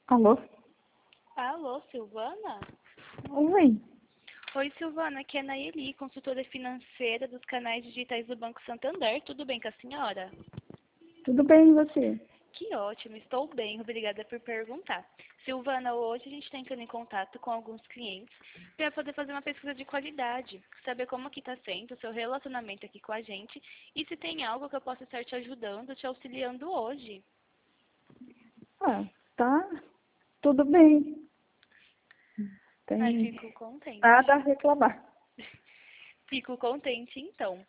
Alô? Alô, Silvana? Oi. Oi, Silvana, aqui é a Nayeli, consultora financeira dos canais digitais do Banco Santander. Tudo bem com a senhora? Tudo bem e você? Que ótimo, estou bem, obrigada por perguntar. Silvana, hoje a gente está entrando em contato com alguns clientes para poder fazer uma pesquisa de qualidade, saber como que está sendo o seu relacionamento aqui com a gente e se tem algo que eu possa estar te ajudando, te auxiliando hoje. Tá tudo bem. Ai, Tem fico contente. nada a reclamar. Fico contente, então.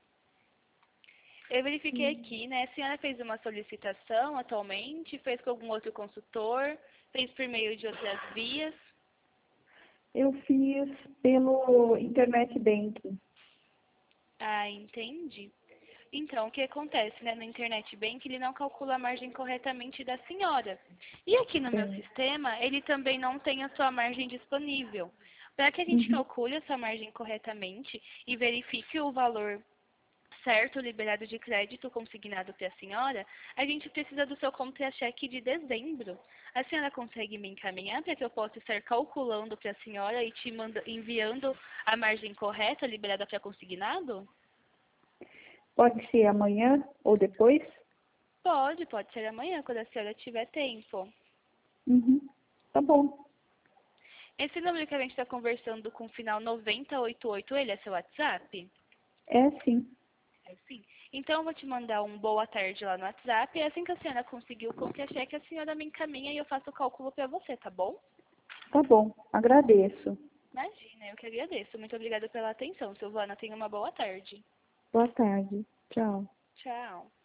Eu verifiquei aqui, né? A senhora fez uma solicitação atualmente, fez com algum outro consultor, fez por meio de outras vias. Eu fiz pelo Internet Banking. Ah, entendi. Então, o que acontece, né? No Internet Bank, ele não calcula a margem corretamente da senhora. E aqui no meu Sim. sistema, ele também não tem a sua margem disponível. Para que a gente Uhum. calcule a sua margem corretamente e verifique o valor certo, liberado de crédito consignado para a senhora, a gente precisa do seu contra-cheque de dezembro. A senhora consegue me encaminhar para que eu possa estar calculando para a senhora e te enviando a margem correta liberada para consignado? Pode ser amanhã ou depois? Pode ser amanhã, quando a senhora tiver tempo. Uhum. Tá bom. Esse número que a gente está conversando com o final 9088, ele é seu WhatsApp? É sim. É sim. Então, eu vou te mandar um boa tarde lá no WhatsApp. E assim que a senhora conseguir o contra-cheque, a senhora me encaminha e eu faço o cálculo para você, tá bom? Tá bom. Agradeço. Imagina, eu que agradeço. Muito obrigada pela atenção, Silvana. Tenha uma boa tarde. Boa tarde. Tchau. Tchau.